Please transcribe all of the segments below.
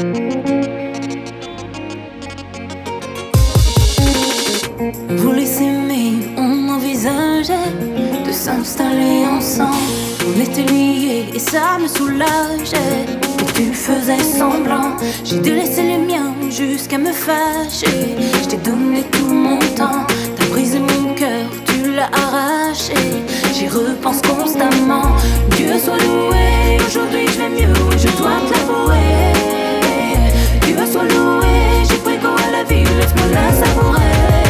On voulait s'aimer, on envisageait de s'installer ensemble. On était liés et ça me soulageait. Et tu faisais semblant, j'ai délaissé les miens jusqu'à me fâcher. Je t'ai donné tout mon temps, t'as brisé mon cœur, tu l'as arraché. J'y repense constamment. Dieu soit loué, aujourd'hui je vais mieux, oui je dois te l'avouer. Dieu soit loué, j'ai pris goût à la vie, laisse-moi la savourer.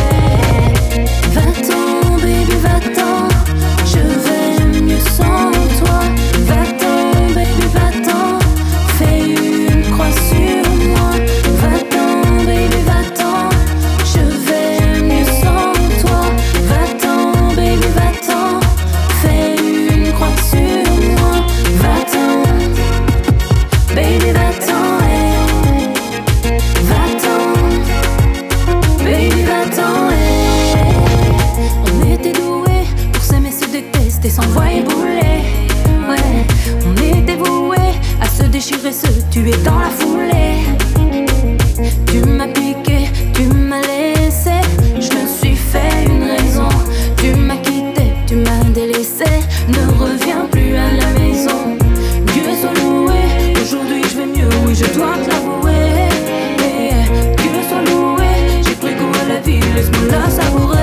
Va-t'en, baby, va-t'en, je vais mieux sans toi. Va-t'en, baby, va-t'en, fais une croix sur moi. Va-t'en, baby, va-t'en, je vais mieux sans toi. Va-t'en, baby, va-t'en, fais une croix sur moi. Va-t'en, baby, va-t'en, hey. Va-t'en, baby, va-t'en, hey. On était doués pour s'aimer, se détester, s'envoyer bouler. Ouais, on était voués à se déchirer, se tuer dans la foulée. Tu m'as piqué, tu m'as laissé, je me suis fait une raison. Tu m'as quitté, tu m'as délaissé, ne reviens plus à la maison. Dieu soit loué, aujourd'hui je vais mieux, oui je dois te l'avouer. Dieu soit loué, j'ai pris goût à la vie, laisse-moi la savourer.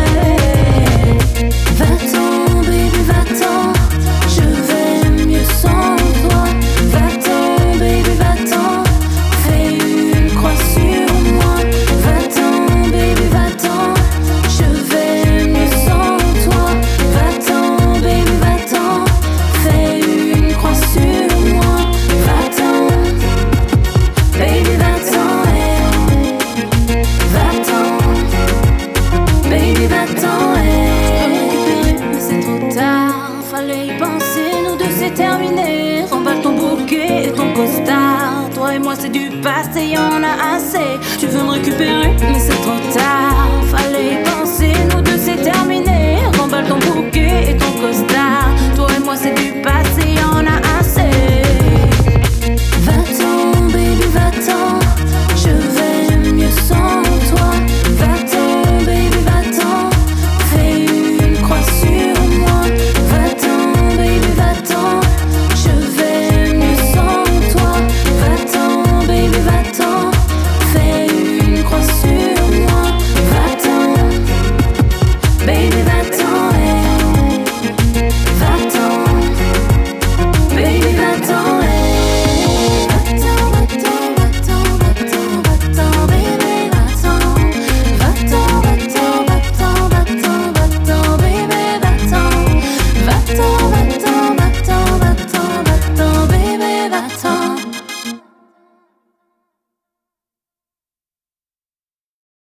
Va-t'en, baby, va-t'en, je vais mieux sans toi. Va-t'en, baby, va-t'en, fais une croix sur moi. Va-t'en, baby, va-t'en, je vais mieux sans toi. Va-t'en, baby, va-t'en, fais une croix sur moi. Va-t'en, baby, va-t'en, hey. Va-t'en, baby, va-t'en, hey. Mais c'est trop tard, fallait y penser, nous deux c'est terminé. Remballe ton bouquet et ton costard. Toi et moi c'est du passé, y'en a assez. Tu veux me récupérer, mais c'est trop tard. Fallait y penser, nous deux c'est terminé. Remballe ton bouquet et ton costard.